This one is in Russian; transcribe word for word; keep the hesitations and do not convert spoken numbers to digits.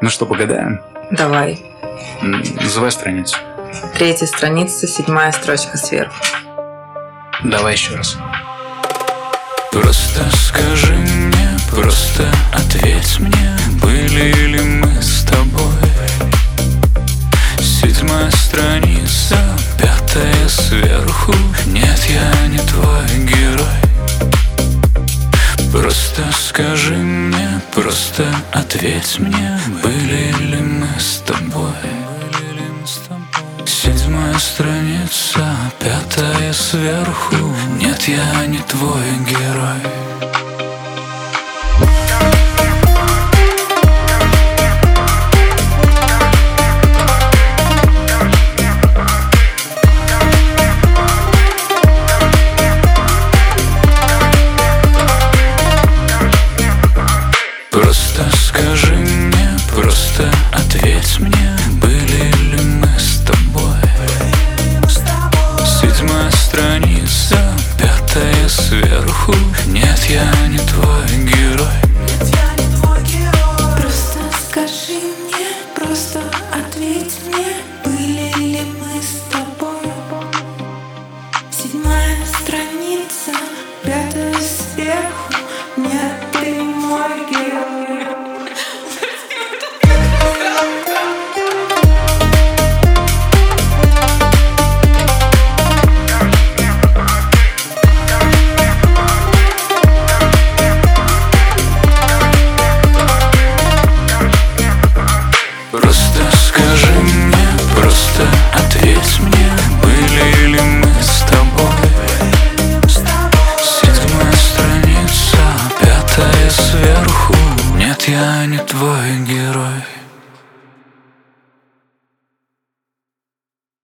Ну что, погадаем? Давай. Называй страницу. Третья страница, седьмая строчка сверху. Давай еще раз. Просто скажи мне, просто ответь мне, были ли мы с тобой? Седьмая страница, пятая сверху. Нет, я не твой герой. Просто скажи мне, просто ответь мне, были ли мы с тобой? Седьмая страница, пятая сверху. Нет, я не твой герой. Просто скажи мне, просто ответь мне, были ли мы с тобой? Седьмая страница, пятая сверху. Нет, я не твой герой. Просто скажи мне, просто ответь мне.